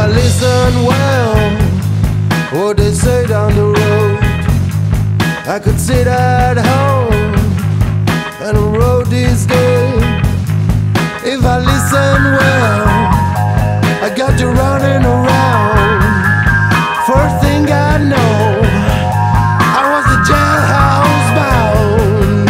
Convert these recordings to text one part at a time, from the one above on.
I listen well, what they say down the road, I could sit at home and the road is dead. If I listen well, I got you running around. First thing I know, I was the jailhouse bound.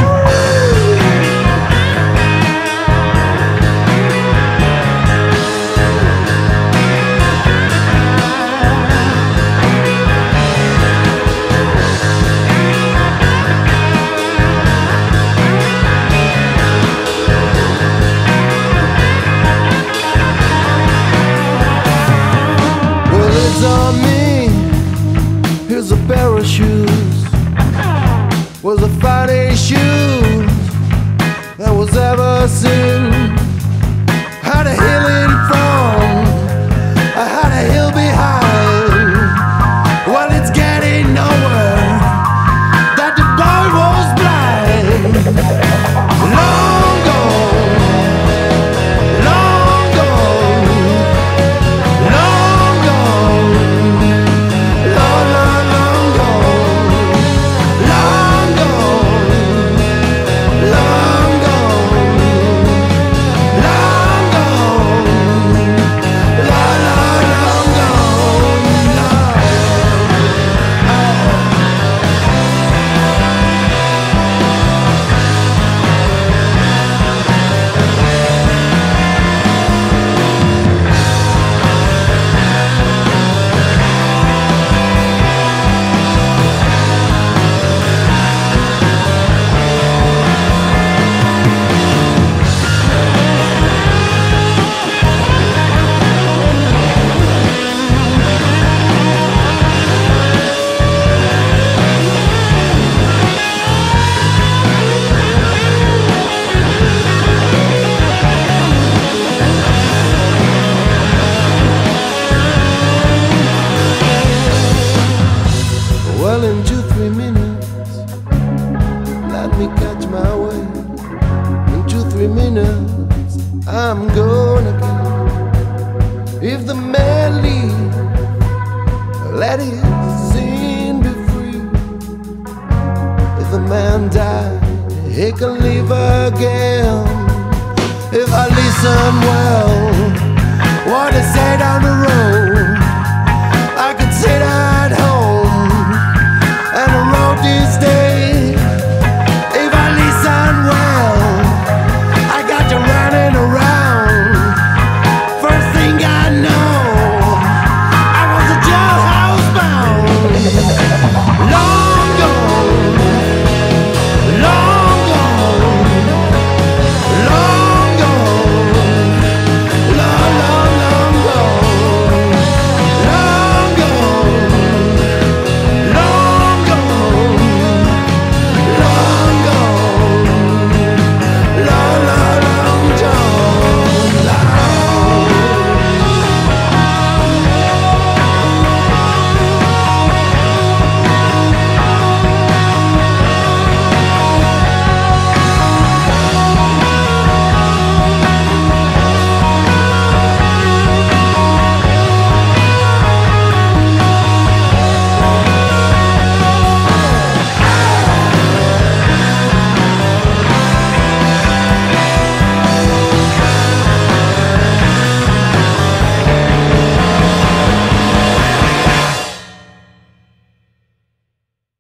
Well, it's on me. Here's a pair of shoes. Was the finest shoes that was ever seen. Had a hill in front, I had a hill behind. Well, it's getting nowhere that the boy was blind. Long gone, long gone, long gone, long, long, long gone, long gone, long gone, long gone, long, long, long gone, long. Well, in 2-3 minutes, let me catch my way. In 2-3 minutes, I'm gonna go. If the man leave, let his sin be free. If the man die, he can live again. If I listen well,